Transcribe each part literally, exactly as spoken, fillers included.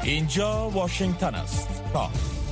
اینجا واشنگتن است. تا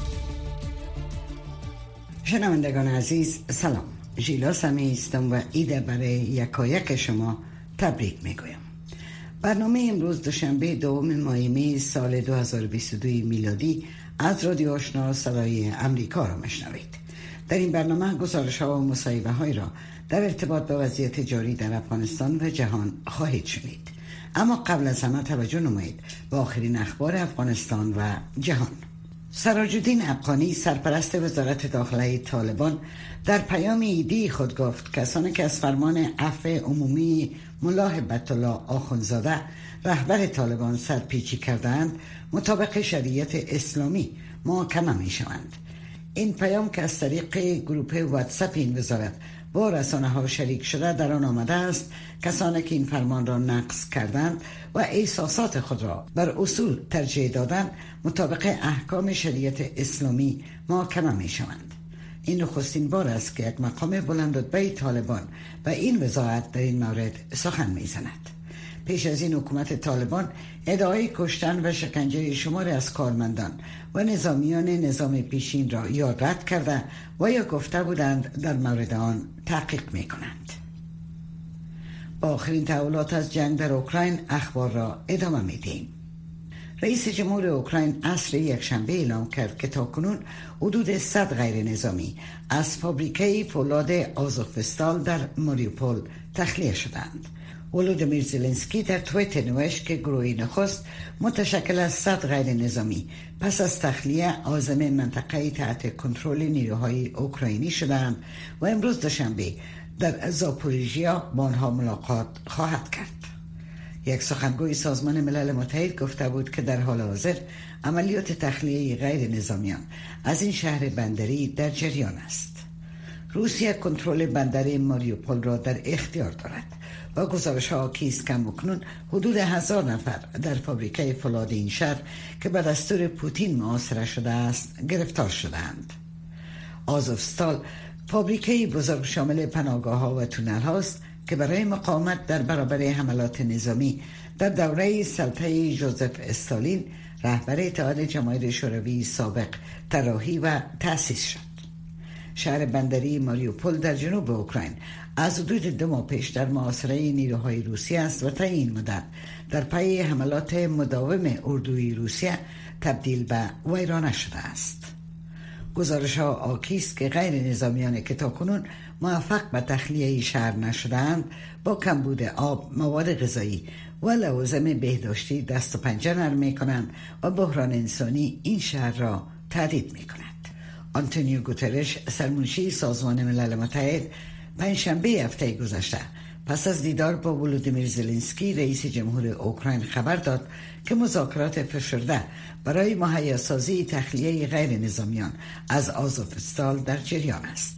شنوندگان عزیز سلام، ژیلا سمی هستم و ایده برای یکایک شما تبریک میگویم. برنامه امروز دوشنبه دوم ماه می سال دو هزار و بیست و دو میلادی از رادیو آشنا صدای امریکا را میشنوید. در این برنامه گزارش ها و مصاحبه های را در ارتباط با وضعیت جاری در افغانستان و جهان خواهید شنید. اما قبل از همه توجه نمایید به آخرین اخبار افغانستان و جهان. سراج الدین افغانی سرپرست وزارت داخله طالبان در پیام ایدی خود گفت کسانی که از فرمان عفو عمومی ملا هبت الله آخوندزاده رهبر طالبان سرپیچی کردند مطابق شریعت اسلامی محاکمه می شوند. این پیام که از طریق گروه واتساپ این وزارت با رسانه ها شریک شده در آن آمده است کسانی که این فرمان را نقض کردند و احساسات خود را بر اصول ترجیح دادند مطابق احکام شریعت اسلامی محاکمه می شوند. این نخستین بار است که یک مقام بلندرتبه طالبان و این وزارت در این مورد سخن می زند. پیش از این حکومت طالبان ادعای کشتن و شکنجه شماری از کارمندان و نظامیان نظام پیشین را یا رد کرده و یا گفته بودند در مورد آن تحقیق می کنند. با آخرین تحولات از جنگ در اوکراین اخبار را ادامه می دهیم. رئیس جمهور اوکراین عصر یکشنبه اعلام کرد که تاکنون حدود صد غیر نظامی از فابریکه فولاد آزوفستال در ماریوپول تخلیه شدند. ولودیمیر زلنسکی در توییتر نوشت که گروه نخست متشکل از صد غیر نظامی پس از تخلیه عازم منطقه تحت کنترل نیروهای اوکراینی شدند و امروز دوشنبه در زاپوریژیا با آنها ملاقات خواهد کرد. یک سخنگوی سازمان ملل متحد گفته بود که در حال حاضر عملیات تخلیه غیر نظامیان از این شهر بندری در جریان است. روسیه کنترل بندر ماریوپول را در اختیار دارد و گزارش ها کیست کم اکنون حدود هزار نفر در فابریکه فولاد این شهر که به دستور پوتین محاصره شده است گرفتار شدند. آزوفستال فابریکه بزرگ شامل پناهگاه ها و تونل هاست که برای مقاومت در برابر حملات نظامی در دوره سلطه ژوزف استالین رهبر اتحاد جماهیر شوروی سابق طراحی و تأسیس شد. شهر بندری ماریوپول در جنوب اوکراین از حدود دو ماه پیش در محاصره نیروهای روسیه است و تا این مدت در پی حملات مداوم اردوی روسیه تبدیل به ویرانه شده است. گزارش ها آکیست که غیر نظامیان که تاکنون موفق به تخلیه شهر نشدند با کمبود آب، مواد غذایی و لوازم بهداشتی دست و پنجه نرم می کنند و بحران انسانی این شهر را تهدید می کند. آنتونیو گوترش سرمنشی سازمان ملل متحد پنجشنبه هفته گذشته پس از دیدار با ولودیمیر زلنسکی رئیس جمهور اوکراین خبر داد که مذاکرات فشرده برای مهیاسازی تخلیه غیر نظامیان از آزوفستال در جریان است.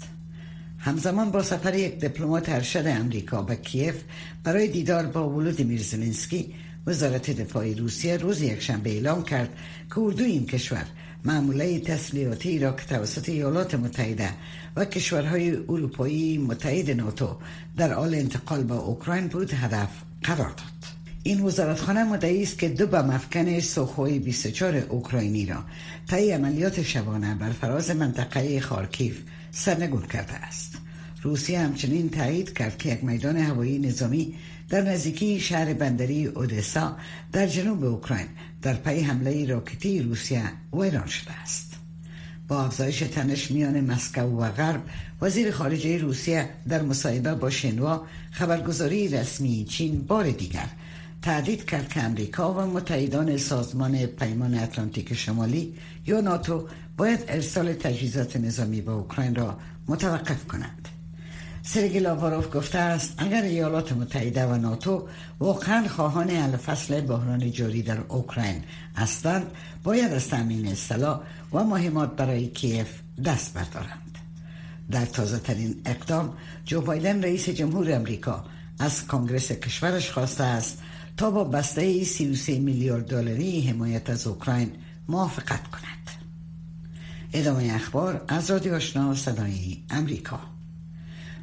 همزمان با سفر یک دیپلمات ارشد امریکا به کیف برای دیدار با ولودیمیر زلنسکی وزارت دفاع روسیه روز یکشنبه اعلام کرد که اردوی این کشور معموله تسلیحاتی را که توسط ایالات متحده و کشورهای اروپایی متحد ناتو در حال انتقال به اوکراین بود هدف قرار داد. این وزارتخانه مدعی است که دو بم افکن سوخوی بیست و چهار اوکراینی را طی عملیات شبانه بر فراز منطقه خارکیف سرنگون کرده است. روسیه همچنین تایید کرد که یک میدان هوایی نظامی در نزدیکی شهر بندری اودسا در جنوب اوکراین در پی حمله راکتی روسیه ویران شده است. با افزایش تنش میان مسکو و غرب، وزیر خارجه روسیه در مصاحبه با شنوا خبرگزاری رسمی چین بار دیگر تهدید کرد که امریکا و متحدان سازمان پیمان اتلانتیک شمالی یا ناتو باید ارسال تجهیزات نظامی به اوکراین را متوقف کنند. سرگئی لاواروف گفته است اگر ایالات متحده و ناتو واقعا خواهان حل فصل بحران جاری در اوکراین هستند باید از تامین سلاح و مهمات برای کیف دست بردارند. در تازه ترین اقدام جو بایدن رئیس جمهور امریکا از کنگره کشورش خواسته است تا با بسته سی و سه میلیارد دلاری حمایت از اوکراین موافقت کند. ادامه اخبار از رادیو آشنا صدای امریکا.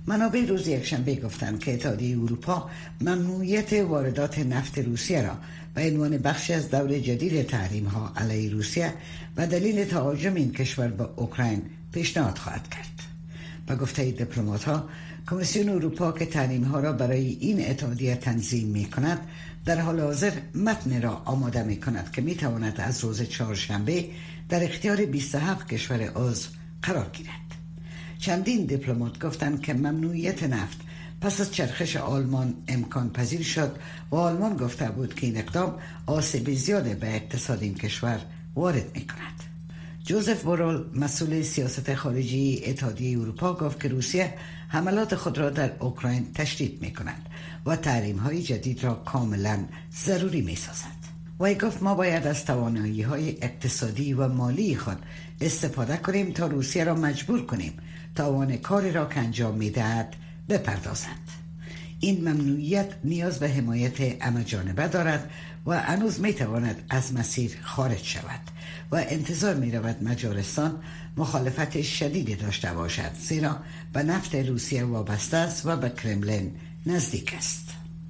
منابع روز یکشنبه گفتند که اتحادیه اروپا ممنوعیت واردات نفت روسیه را به عنوان بخشی از دور جدید تحریم ها علیه روسیه و دلیل تهاجم این کشور به اوکراین پیشنهاد خواهد کرد. با گفته دیپلمات ها، کمیسیون اروپا که تحریم ها را برای این اتحادیه تنظیم می کند در حال حاضر متن را آماده می کند که می تواند از روز چهارشنبه در اختیار بیست و هفت کشور عضو قرار گیرد. چندین دیپلمات گفتند که ممنوعیت نفت پس از چرخش آلمان امکان پذیر شد و آلمان گفته بود که این اقدام آسیب زیاده به اقتصاد این کشور وارد می کند. جوزف بورل مسئول سیاست خارجی اتحادیه اروپا گفت که روسیه حملات خود را در اوکراین تشدید می کند و تحریم های جدید را کاملا ضروری می سازد. و گفت ما باید از توانایی های اقتصادی و مالی خود استفاده کنیم تا روسیه را مجبور کنیم توان کاری را که انجام می دهد بپردازد. این ممنوعیت نیاز به حمایت همه جانبه دارد و هنوز می تواند از مسیر خارج شود و انتظار می رود مجارستان مخالفت شدیدی داشته باشد، زیرا به نفت روسیه وابسته است و به کرملین نزدیک است.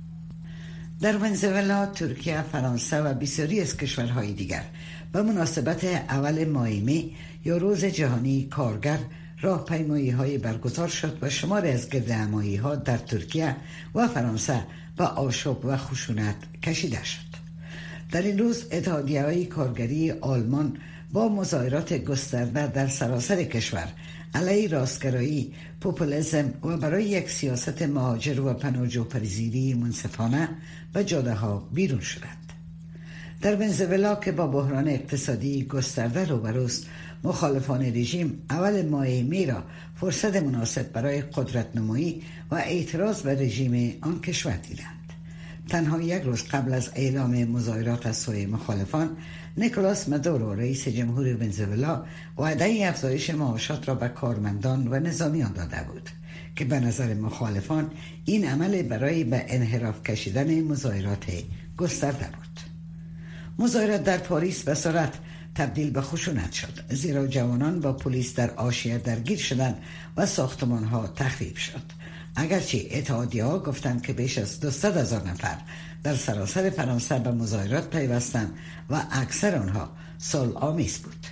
در ونزوئلا، ترکیه، فرانسه و بسیاری از کشورهای دیگر به مناسبت اول ماه می یا روز جهانی کارگر راهپیمایی های برگزار شد و شماری از گردهمایی ها در ترکیه و فرانسه به آشوب و خشونت کشیده شد. در این روز اتحادیه های کارگری آلمان با مظاهرات گسترده در سراسر کشور علیه راستگرایی، پوپولیسم و برای یک سیاست مهاجر و پناهجوپذیری منصفانه به جاده ها بیرون شدند. در ونزوئلا که با بحران اقتصادی گسترده روبروست، مخالفان رژیم اول ماه می را فرصت مناسب برای قدرت نمایی و اعتراض به رژیم آن کشور دیدند. تنها یک روز قبل از اعلام مظاهرات از سوی مخالفان، نیکولاس مادورو رئیس جمهور ونزوئلا وعده افزایش معاشات را به کارمندان و نظامیان داده بود که به نظر مخالفان این عمل برای به انحراف کشیدن مظاهرات گسترده بود. مظاهرات در پاریس به سرعت تبدیل به خشونت شد، زیرا جوانان با پلیس در حاشیه درگیر شدند و ساختمان ها تخریب شد. اگرچه اتحادیه ها گفتند که بیش از دویست هزار نفر در سراسر فرانسه به مظاهرات پیوستند و اکثر آنها صلح آمیز بود.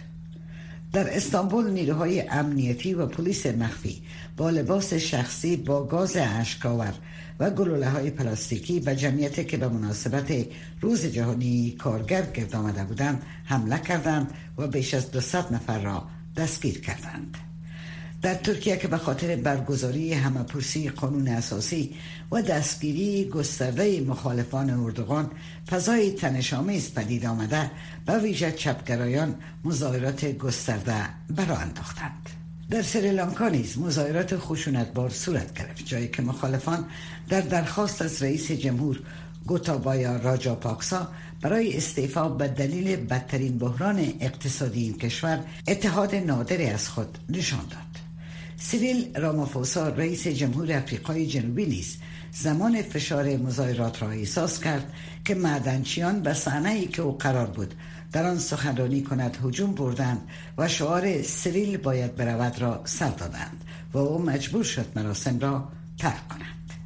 در استانبول نیروهای امنیتی و پلیس مخفی با لباس شخصی با گاز اشک‌آور و گلوله های پلاستیکی به جمعیتی که به مناسبت روز جهانی کارگر گرد آمده بودند حمله کردند و بیش از دویست نفر را دستگیر کردند. در ترکیه که به خاطر برگزاری همه‌پرسی قانون اساسی و دستگیری گسترده مخالفان اردوغان فضای تنش‌آمیز پدید آمده، به ویژه چپگرایان مظاهرات گسترده برآ انداختند. در سریلانکا نیز مظاهرات خشونتبار صورت گرفت، جایی که مخالفان در درخواست از رئیس جمهور گوتابایا راجاپاکسا برای استعفا به دلیل بدترین بحران اقتصادی این کشور اتحاد نادری از خود نشان داد. سیریل رامافوسا رئیس جمهور افریقای جنوبی نیز زمان فشار مظاهرات را احساس کرد که معدنچیان به صحنه‌ای که او قرار بود در آن سخنرانی کند هجوم بردند و شعار سیریل باید برود را سر دادند و او مجبور شد مراسم را ترک کند.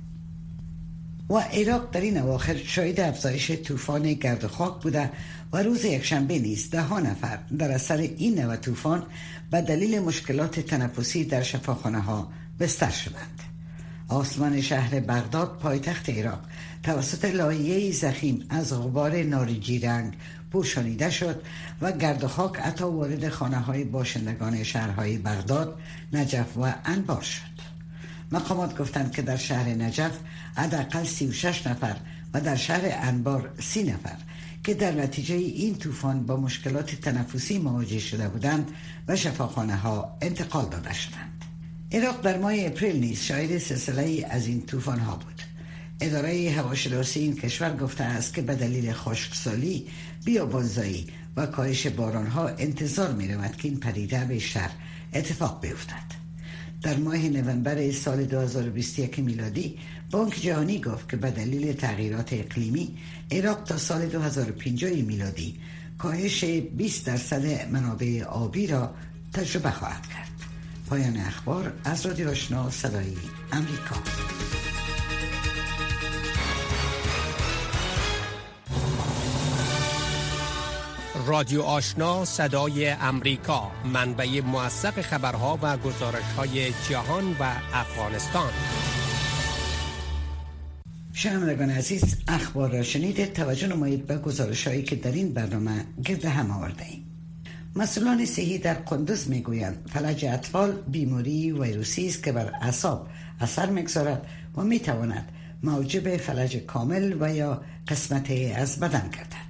و عراق در این اواخر شاهد افزایش طوفان گرد و خاک بوده و روز یکشنبه نیز ده ها نفر در اثر این نوع طوفان به دلیل مشکلات تنفسی در شفاخانه ها بستر شدند. آسمان شهر بغداد پایتخت عراق توسط لایه‌ای ضخیم از غبار نارنجی رنگ پوشانیده شد و گرد و خاک حتی وارد خانه های باشندگان شهرهای بغداد، نجف و انبار شد. مقامات گفتند که در شهر نجف حداقل سی و شش نفر و در شهر انبار سی نفر که در نتیجه این طوفان با مشکلات تنفسی مواجه شده بودند و شفاخانه ها انتقال داده شدند. عراق در ماه اپریل نیز شاهد سلسله از این طوفان ها بود. اداره هواشناسی این کشور گفته است که به دلیل خشکسالی، بیابانزایی و کاهش باران ها انتظار می رود که این پدیده بیشتر اتفاق بیفتد. در ماه نوامبر سال دو هزار و بیست و یک میلادی بانک جهانی گفت که به دلیل تغییرات اقلیمی عراق تا سال دو هزار و پنجاه میلادی کاهش بیست درصد منابع آبی را تجربه خواهد کرد. پایان اخبار از رادیو آشنا صدای امریکا. رادیو آشنا صدای امریکا، منبع موثق خبرها و گزارش‌های جهان و افغانستان. شنوندگان عزیز، اخبار را شنیدید. توجه نمایید به گزارش‌هایی که در این برنامه گرد هم آورده‌ایم. مسئولان صحی در قندوز میگویند فلج اطفال بیماری ویروسی است که بر اعصاب اثر میگذارد و میتواند موجب فلج کامل و یا قسمتی از بدن گردد.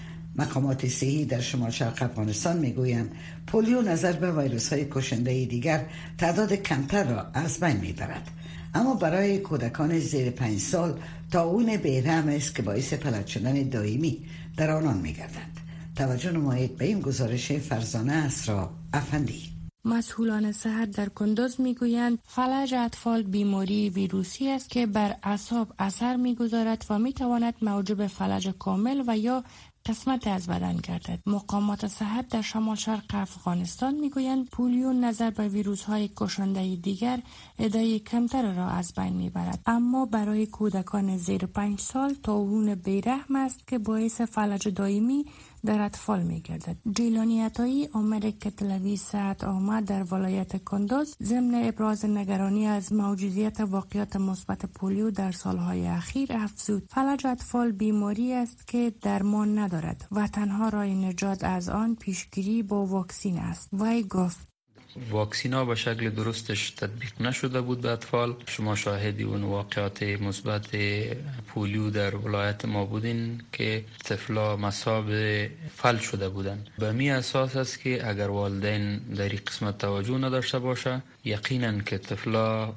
مقامات صحی در شمال شرق افغانستان میگویند پولیو نظر به ویروس های کشنده دیگر تعداد کمتر را از بین میبرد، اما برای کودکان زیر پنج سال طاعون بیرحم است که باعث فلج شدن دائمی در آنان میگردد. توجه نمایید به این گزارش فرزانه اسرا افندی. مسئولان صحت در کندوز میگویند فلج اطفال بیماری ویروسی است که بر اعصاب اثر میگذارد و میتواند موجب فلج کامل و یا قسمت از بدن گردد. مقامات صحت در شمال شرق افغانستان میگویند پولیو نظر به ویروس های کشنده دیگر عده کمتر را از بین میبرد، اما برای کودکان زیر پنج سال طاعون بیرحم است که باعث فلج دائمی در اطفال میگردد. جیلانی عطایی آمر که تلویزیون صحت آمد در ولایت کندوز ضمن ابراز نگرانی از موجودیت واقعیات مثبت پولیو در سالهای اخیر افزود فلج اطفال بیماری است که درمان ندارد و تنها راه نجات از آن پیشگیری با واکسین است. وی گفت واکسین ها به شکل درستش تطبیق نشده بود به اطفال. شما شاهدی اون واقعات مثبت پولیو در ولایت ما بودین که طفلا مصاب فلج شده بودن. به می اساس است که اگر والدین در این قسمت توجه نداشته باشه یقینا که طفلا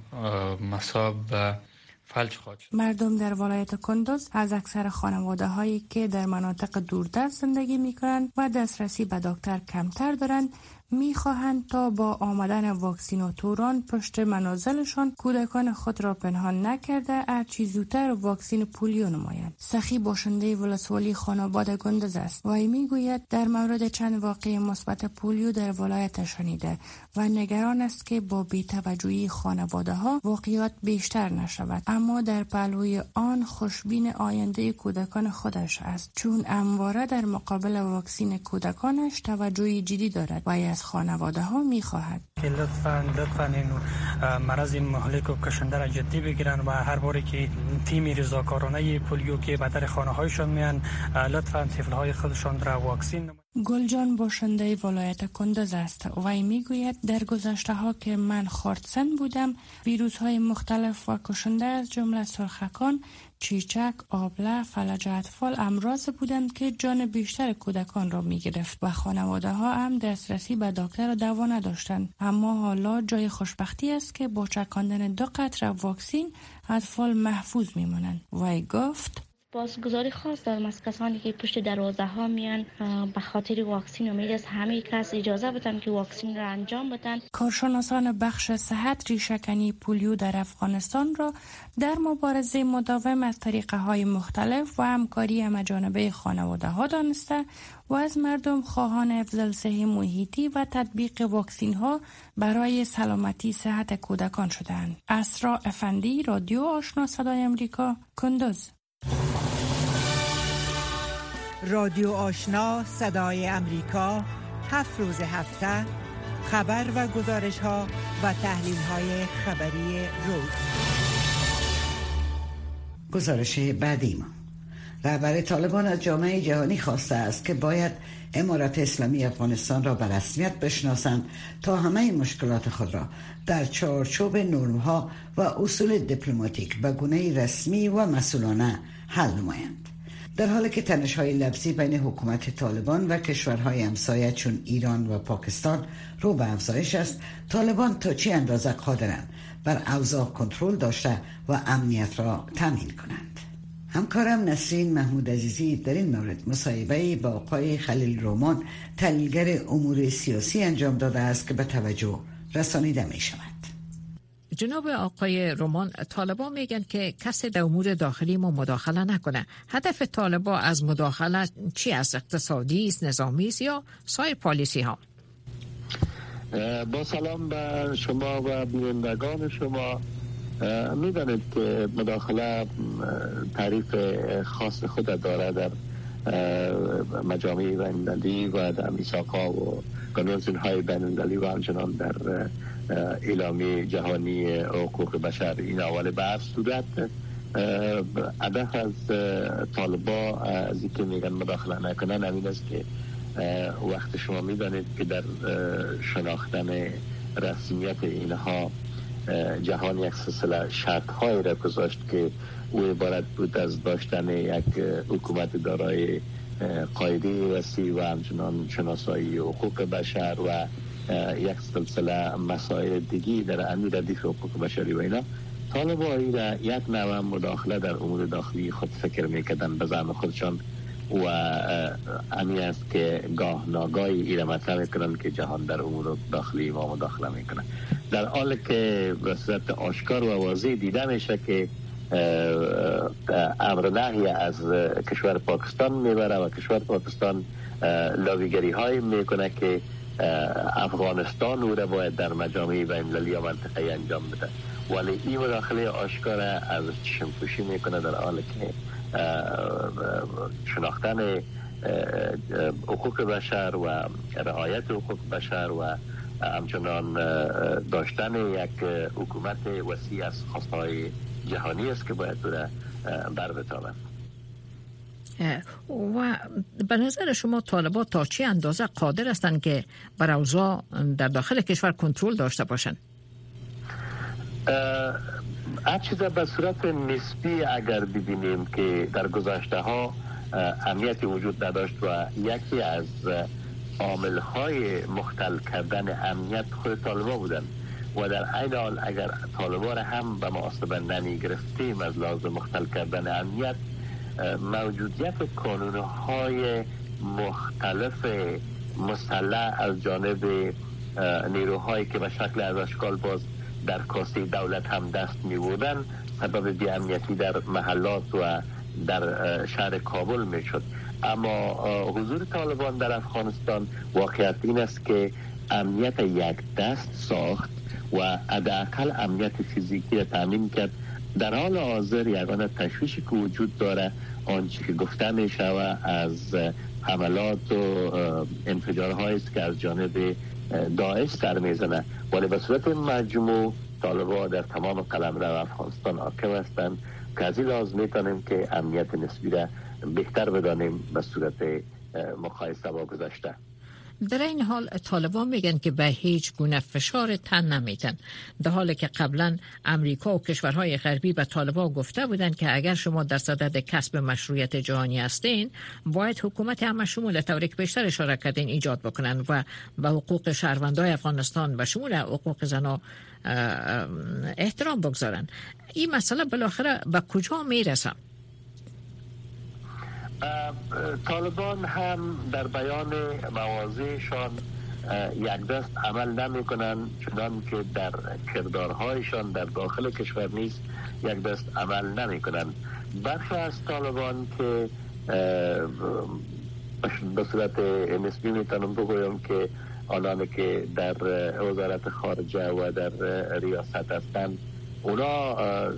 مصاب به فلج خواهد شد. مردم در ولایت کندوز از اکثر خانواده هایی که در مناطق دوردست زندگی می کنند و دسترسی به دکتر کمتر دارند می‌خواهند تا با آمدن واکسیناتوران پشت منازلشان کودکان خود را پنهان نکرده هرچی زودتر واکسین پولیو نمایند. سخی باشنده ولسوالی خاناباد گندز است و میگوید در مورد چند واقعه مثبت پولیو در ولایت شنیده و نگران است که با بی‌توجهی خانواده ها واقعیات بیشتر نشود، اما در پهلوی آن خوشبین آینده کودکان خودش است، چون همواره در مقابل واکسین کودکانش توجهی جدی دارد و از خانواده ها می خواهد که لطفاً لطفاً این مرض مهلک و کشنده را جدی بگیرن و هر باری که تیم رضاکارانه پولیو که به در خانه هایشان میان لطفاً طفل های خودشان را واکسین. گلجان باشنده ولایت کندوز است و میگوید در گذشته ها که من خردسند بودم ویروس های مختلف و کشنده از جمله سرخکان، چیچک، آبله، فلج اطفال امراض بودند که جان بیشتر کودکان را می گرفت و خانواده ها هم دسترسی به دکتر و دوا نداشتند. اما حالا جای خوشبختی است که با چکاندن دو قطره واکسین اطفال محفوظ می مانند. وی گفت بازگزاری خاص دارم از کسانی که پشت دروازه ها میان به خاطر واکسین. امید است همه کس اجازه بدن که واکسین را انجام بدن. کارشناسان بخش صحت ریشه‌کنی پولیو در افغانستان را در مبارزه مداوم از طریقه های مختلف و همکاری همه‌جانبه خانواده ها دانسته و از مردم خواهان افضل صحی محیطی و تطبیق واکسین ها برای سلامتی صحت کودکان شدند. اسرا افندی، رادیو آشنا صدای امریکا، کندوز. رادیو آشنا صدای امریکا، هفت روز هفته خبر و گزارش ها و تحلیل های خبری روز. گزارش بعدی ما: رهبر طالبان از جامعه جهانی خواسته است که باید امارت اسلامی افغانستان را به رسمیت بشناسند تا همه مشکلات خود را در چارچوب نرم‌ها و اصول دیپلماتیک به گونه رسمی و مسئولانه حل نمایند. در حالی که تنش‌های لفظی بین حکومت طالبان و کشورهای همسایه چون ایران و پاکستان رو به افزایش است، طالبان تا چه اندازه قادرند بر اوضاع کنترل داشته و امنیت را تامین کنند. همکارم نسرین محمود عزیزی در این مورد مصاحبه‌ای با آقای خلیل رومان، تحلیلگر امور سیاسی انجام داده است که به توجه رسانیده می شود. جناب آقای رومان، طالبان میگن که کسی در امور داخلی ما مداخله نکنه. هدف طالبان از مداخله چی است؟ اقتصادی است، نظامی است یا سایر پالیسی ها؟ با سلام به شما و بینندگان شما. میدانید که مداخله تعریف خاص خود داره در مجامع بین‌المللی و در میثاق‌ها و کنوانسیون های بین‌المللی و همچنان در اعلامیه جهانی حقوق بشر. این اول به هر صورت هدف از طالبا از اینکه میگن مداخله نکنن همین است که وقت شما میدانید که در شناختن رسمیت اینها جهان یک سلسله شرط های را گذاشت که او عبارت بود از داشتن یک حکومت دارای قاعده وسیع و همچنان شناسایی حقوق بشر و یک سلسله مسائل دیگی در امیر ردیف حقوق بشری و اینا. طالبا ای را یک نوع مداخله در امور داخلی خود فکر میکردن به زعم خودشان و امی است که گاه ناگاهی ای را مطرح میکنن که جهان در امور داخلی ما مداخله میکنه، در حالی که به صورت آشکار و واضح دیده میشه که امر نهی از کشور پاکستان میبره و کشور پاکستان لابیگری های میکنه که افغانستان او را باید در مجامع بین‌المللی یا منطقه‌ای انجام بده، ولی این مداخله آشکار از چشم پوشی میکنه در حالی که شناختن حقوق بشر و رعایت حقوق بشر و همچنان داشتن یک حکومت وسیع از خواستهای جهانی است که باید بره بر بتابند. و به نظر شما طالبان تا چه اندازه قادر هستند که بر اوضاع در داخل کشور کنترل داشته باشند؟ هر چیز به صورت نسبی اگر ببینیم که در گذشته ها امنیتی وجود نداشت و یکی از عامل های مختل کردن امنیت خود طالبان بودن و در عین حال اگر طالبان هم به محاسبه نمی گرفتیم از لحاظ مختل کردن امنیت، موجودیت کانونهای مختلف مسلح از جانب نیروهایی که به شکل از اشکال باز در کاسه دولت هم دست می بودن سبب بی امنیتی در محلات و در شهر کابل می شد. اما حضور طالبان در افغانستان واقعیت این است که امنیت یک دست ساخت و حداقل امنیت فیزیکی را تامین کرد. در حال حاضر یگانه تشویشی که وجود داره آنچه که گفته می شود از حملات و انفجارهایی است که از جانب داعش سر میزنه، ولی به صورت مجموع طالبان در تمام قلمرو افغانستان حاکم هستند که از این لحاظ میتونیم که امنیت نسبی را بهتر بدانیم به صورت مقایسه با گذشته. در این حال طالبان میگن که به هیچ گونه فشار تن نمیتن، در حالی که قبلا امریکا و کشورهای غربی به طالبان گفته بودند که اگر شما در صدد کسب مشروعیت جهانی هستین باید حکومت همه شمول طوری که بیشتر اشاره کردین ایجاد بکنن و به حقوق شهروندان افغانستان و شمول حقوق زنان احترام بگذارن. این مسئله بالاخره به کجا میرسه؟ طالبان هم در بیان مواضعشان یک دست عمل نمی کنند، چنان که در کردارهایشان در داخل کشور نیست یک دست عمل نمی کنند. برخی از طالبان که به صورت نسبی میتونم بگویم که آنانی که در وزارت خارجه و در ریاست هستند، اونا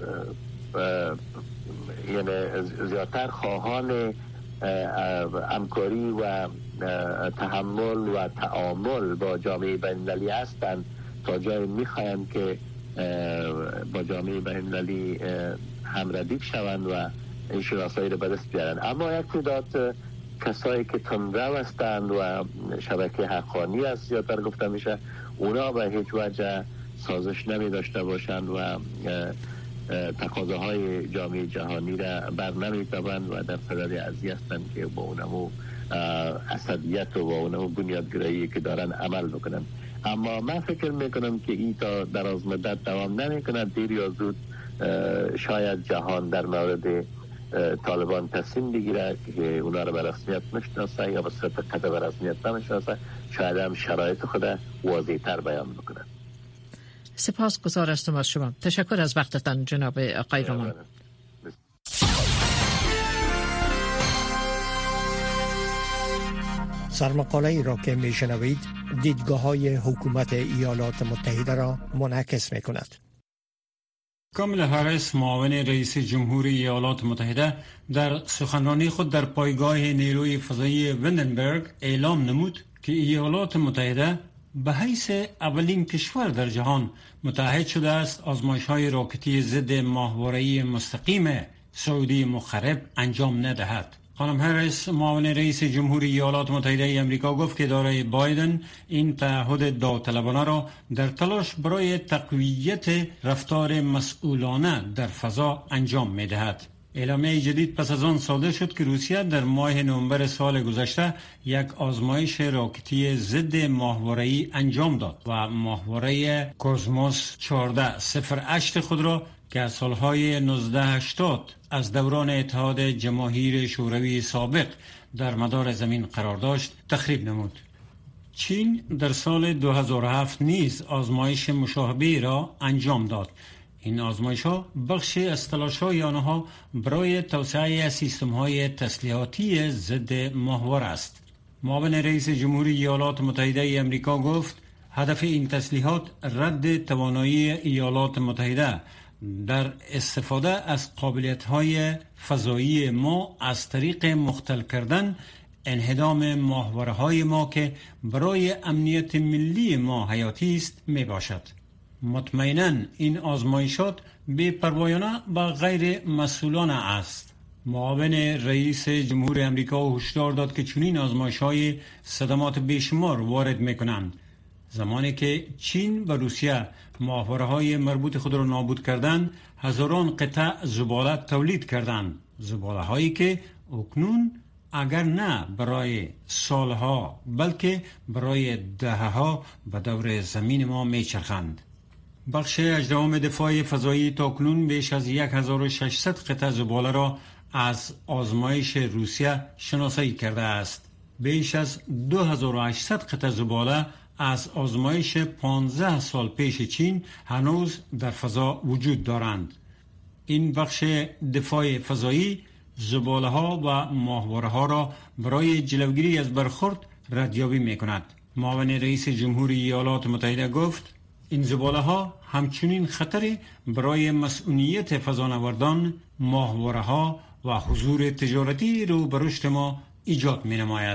یعنی زیادتر خواهان همکاری و تحمل و تعامل با جامعه بین‌المللی هستند تا جایی میخواهند که با جامعه بین‌المللی همردیف شوند و این شناسایی رو به دست بیارن. اما یک تعداد کسایی که تندرو هستند و شبکه حقانی است زیادتر گفته میشه، اونا به هیچ وجه سازش نمی داشته باشند و تقاضاهای جامعه جهانی را بر نمی‌تابند و در صدد ازی هستند که با اونمو عصبیت و با اونمو بنیادگرایی که دارن عمل بکنن. اما من فکر میکنم که این تا دراز مدت دوام نمیکنه. دیر یا زود شاید جهان در مورد طالبان تصمیم بگیره که اونا رو به رسمیت نشناسه یا به صورت قطع به رسمیت نشناسه، شاید هم شرایط خود واضح تر بیان بکنه. سپاس گزار هستم از شما. تشکر از وقتتان جناب آقای رومان. سرمقاله ای را که می شنوید دیدگاه‌های حکومت ایالات متحده را منعکس می‌کند. کاملا هریس معاون رئیس جمهوری ایالات متحده در سخنرانی خود در پایگاه نیروی فضایی وندنبرگ اعلام نمود که ایالات متحده به حیث اولین کشور در جهان متحد شده است آزمایش‌های راکتی ضد ماهواره‌ای مستقیم سعودی مخرب انجام ندهد. خانم هریس معاون رئیس جمهوری ایالات متحده آمریکا گفت که اداره بایدن این تعهد داوطلبانه را در تلاش برای تقویت رفتار مسئولانه در فضا انجام می‌دهد. اعلامیه جدید پس از آن صادر شد که روسیه در ماه نوامبر سال گذشته یک آزمایش راکتی ضد ماهواره‌ای انجام داد و ماهواره کوزموس چهارده صفر هشت خود را که از سالهای نوزده هشتاد از دوران اتحاد جماهیر شوروی سابق در مدار زمین قرار داشت تخریب نمود. چین در سال دو هزار و هفت نیز آزمایش مشابهی را انجام داد. این آزمایش ها بخشی از تلاش های آنها برای توسعه سیستم های تسلیحاتی ضد ماهواره است. معاون رئیس جمهوری ایالات متحده آمریکا گفت هدف این تسلیحات رد توانایی ایالات متحده در استفاده از قابلیت‌های فضایی ما از طریق مختل کردن انهدام ماهواره‌های ما که برای امنیت ملی ما حیاتی است می باشد. مطمئناً این آزمایشات بی‌پروایانه و غیر مسئولانه است. معاون رئیس جمهور آمریکا هشدار داد که چنین آزمایش‌های صدمات بیشمار وارد می‌کنند. زمانی که چین و روسیه ماهواره‌های مربوط خود را نابود کردند، هزاران قطع زباله تولید کردند. زباله‌هایی که اکنون اگر نه برای سالها بلکه برای دهه‌ها به دور زمین ما میچرخند. بخش هجدهم دفاع فضایی تاکنون بیش از هزار و ششصد قطع زباله را از آزمایش روسیه شناسایی کرده است. بیش از دو هزار و هشتصد قطع زباله از آزمایش پانزده سال پیش چین هنوز در فضا وجود دارند. این بخش دفاع فضایی زباله ها و ماهواره ها را برای جلوگیری از برخورد ردیابی می کند. معاون رئیس جمهوری ایالات متحده گفت این زباله ها همچنین خطری برای مسئولیت فضانوردان، ماهواره ها و حضور تجارتی رو به رشد ما ایجاد می نماید.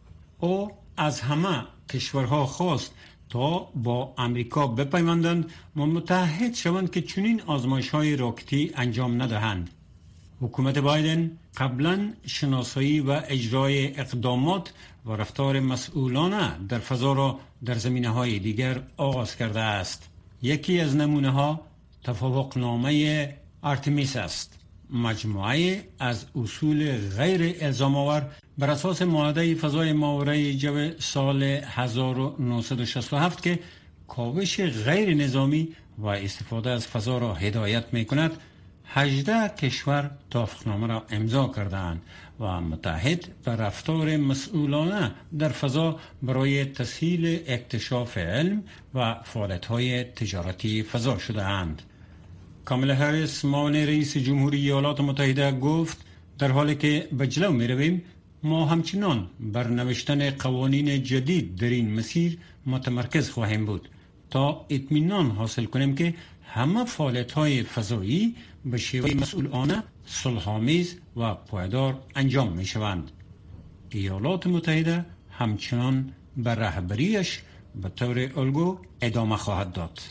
او از همه کشورها خواست تا با امریکا بپیوندند و متحد شوند که چنین آزمایش‌های راکتی انجام ندهند. حکومت بایدن قبلا شناسایی و اجرای اقدامات و رفتار مسئولانه در فضا را در زمینه‌های دیگر آغاز کرده است. یکی از نمونه‌ها توافقنامه آرتمیس است، مجموعه از اصول غیر الزام‌آور بر اساس معاهده فضای ماورای جو سال هزار و نهصد و شصت و هفت که کاوش غیر نظامی و استفاده از فضا را هدایت می کند. هجده کشور توافقنامه را امضا کردند و متحد به رفتار مسئولانه در فضا برای تسهیل اکتشاف علم و فعالیت‌های تجارتی فضا شده اند. کاملا هریس معاون رئیس جمهوری ایالات متحده گفت در حالی که به جلو می رویم ما همچنان بر نوشتن قوانین جدید در این مسیر متمرکز خواهیم بود تا اطمینان حاصل کنیم که همه فعالیت‌های فضایی به شیوه مسئولانه، صلح‌آمیز و پایدار انجام می شوند. ایالات متحده همچنان به رهبریش به طور الگو ادامه خواهد داد.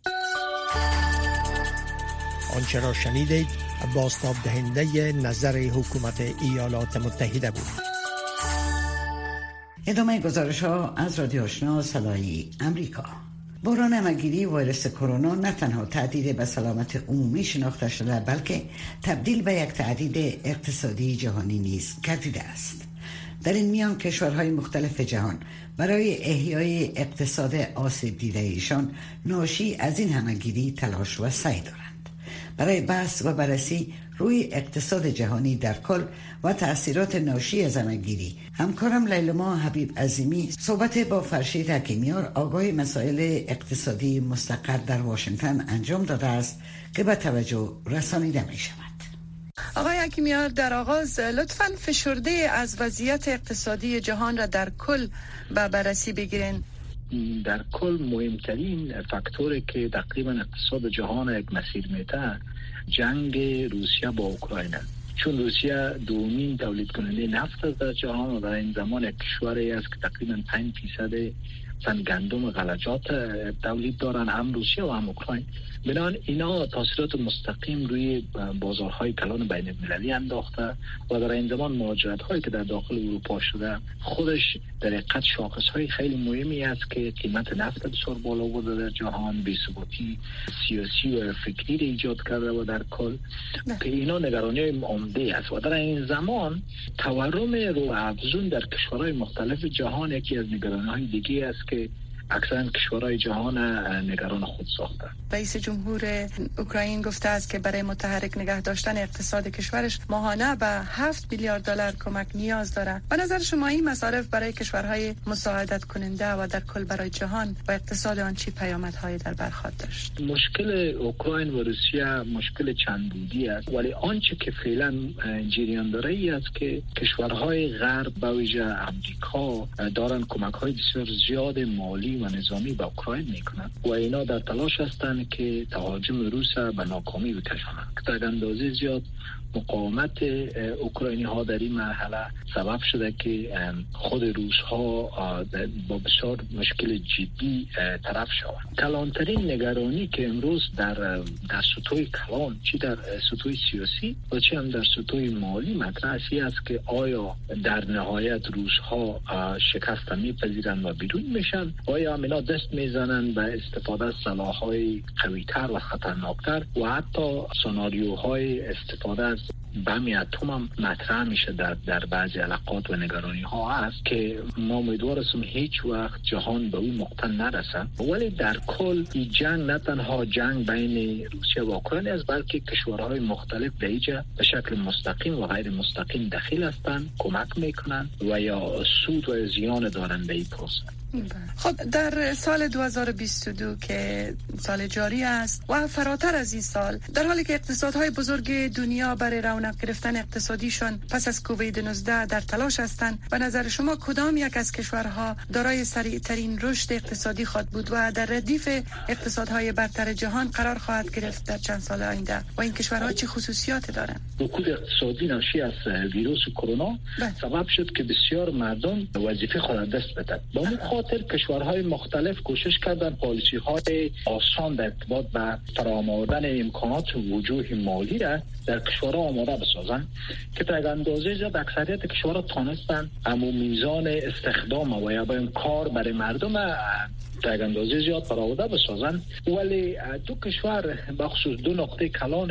آنچه را شنیدید بازتاب دهنده نظر حکومت ایالات متحده بود. ادامه گزارش ها از رادیو آشنا صدای امریکا. بحران همه‌گیری ویروس کرونا نه تنها تهدید به سلامت عمومی شناخته شده بلکه تبدیل به یک تهدید اقتصادی جهانی نیز گردیده است. در این میان کشورهای مختلف جهان برای احیای اقتصاد آسیب دیده ایشان ناشی از این همه‌گیری تلاش و سعی دارند. برای بحث و بررسی روی اقتصاد جهانی در کل و تأثیرات ناشی از همه‌گیری همکارم لیلما حبیب عظیمی صحبت با فرشید حکیمیار آگاه مسائل اقتصادی مستقر در واشنگتن انجام داده است که به توجه رسانیده می شود. آقای حکیمیار، در آغاز لطفاً فشرده از وضعیت اقتصادی جهان را در کل به بررسی بگیرین. در کل مهمترین فاکتوری که تقریبا اقتصاد جهان یک مسیر میده جنگ روسیه با اوکراین است. چون روسیه دومین تولید کننده نفت است در جهان و در این زمان یک کشوری است که تقریبا پنج درصد مثلا گندم و غلجات تولید دارن، هم روسیه و هم اوکراین. بنابراین اینا تاثیرات مستقیم روی بازارهای کلان بین المللی انداخته و در این زمان مهاجرت هایی که در داخل اروپا شده خودش در حقیقت شاخص های خیلی مهمی است که قیمت نفت بسیار بالا بوده در جهان، بی‌ثباتی سیاسی و فکری ایجاد کرده و در کل که اینا نگرانی عمده است. و در این زمان تورم رو افزون در کشورهای مختلف جهان یکی از نگرانی های دیگه است که اکثر کشورهای جهان نگران خود ساخته. رئیس جمهور اوکراین گفته است که برای متحرک نگه داشتن اقتصاد کشورش ماهانه به هفت میلیارد دلار کمک نیاز دارد. به نظر شما این مصارف برای کشورهای مساعدت کننده و در کل برای جهان و اقتصاد آن چی پیامدهایی در بر خواهد داشت؟ مشکل اوکراین و روسیه مشکل چند بودی است، ولی آنچه که فعلا جریان داره ای است که کشورهای غرب به ویژه آمریکا دارن کمک‌های بسیار زیاد مالی و نظامی به اوکراین میکنند و اینا در تلاش هستند که تهاجم روس به ناکامی بکشانند که در اندازه زیاد مقاومت اوکراینی ها در این مرحله سبب شده که خود روس ها با بسیار مشکل جدی طرف شوند. کلانترین نگرانی که امروز در در سطوح کلان چی در سطوح سیاسی و چی هم در سطوح مالی مطرح است که آیا در نهایت روس ها شکست میپذیرند و بیرون میشن، آیا اینا دست میزنن به استفاده از سلاح‌های قوی‌تر و خطرناکتر و حتی سناریوهای استفاده از بم اتم هم مطرح میشه در در بعضی علاقات و نگرانی ها هست که ما امیدوار هستیم هیچ وقت جهان به اون نقطه نرسه. ولی در کل این جنگ نه تنها جنگ بین روسیه و اوکراین است، بلکه کشورهای مختلف در اینجا به شکل مستقیم و غیر مستقیم دخیل هستند، کمک میکنن و یا سود و زیان دارن به این پروسه. خب در سال دو هزار و بیست و دو که سال جاری است و فراتر از این سال، در حالی که اقتصادهای بزرگ دنیا برای رونق گرفتن اقتصادیشان پس از کووید نوزده در تلاش هستند، به نظر شما کدام یک از کشورها دارای سریع ترین رشد اقتصادی خواهد بود و در ردیف اقتصادهای برتر جهان قرار خواهد گرفت در چند سال آینده و این کشورها چه خصوصیات دارند؟ رکود اقتصادی ناشی از ویروس کرونا سبب شد که بسیار مردم وظیفه خود دست بدن. با این خاطر کشورهای مختلف کوشش کردن پالیسی های آسان در ارتباط با فراهم آوردن امکانات وجوه مالی را در کشورها آماده بسازن که تا اندازه زیاد اکثریت کشورها تانستن اما میزان استخدام و یا با کار برای مردم تا اندازه زیاد فراوده بسازن. ولی دو کشور بخصوص دو نقطه کلان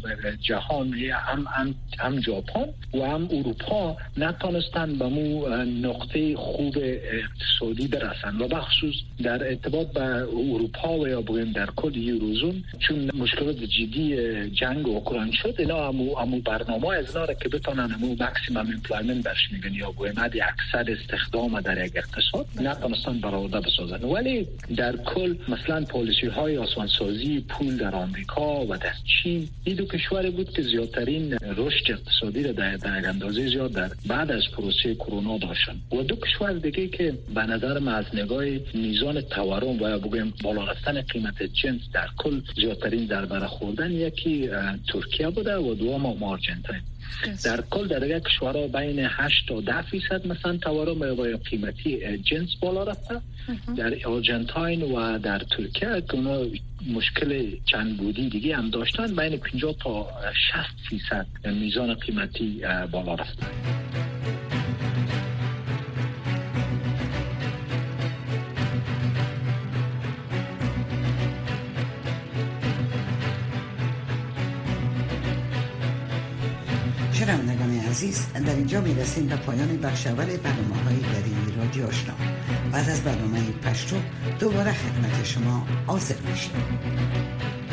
جهان هم هم, هم ژاپن و هم اروپا نتونستن به مو نقطه خوب اقتصادی برسن و بخصوص در ارتباط با اروپا و یا بگیم در کل یوروزون چون مشکلات جدی جنگ اوکراین شد، اینا همو همو برنامه از اینا که بتونن همو ماکسیمم امپلایمنت برش میگن یا بگیم ادی اکثر استخدام در یک اقتصاد نتونستن برآورده بسازن. ولی در کل مثلا پالیسی های آسانسازی پول در آمریکا و در چین این دو کشور بود که زیادترین رشد اقتصادی را در, در اندازه زیاد در بعد از پروسه کرونا داشتن و دو کشور دیگه که به نظر من از نگاه میزان تورم و یا بگیم بالا رفتن قیمت جنس در کل زیادترین ضربه خوردن یکی ترکیه بوده و دوم آرژانتین. در کل در یک کشورها بین هشت تا ده فیصد مثلا تورم و قیمتی جنس بالا رفته. در آرژانتین و در ترکیه که اونا مشکل چند بودی دیگه هم داشتن بین پنجاه تا شصت فیصد میزان قیمتی بالا رفته. شنوندگان عزیز، در اینجا میرسیم به پایان بخش اول برنامه‌های دری رادیو آشنا. بعد از برنامه پشتو دوباره خدمت شما حاضر میشیم.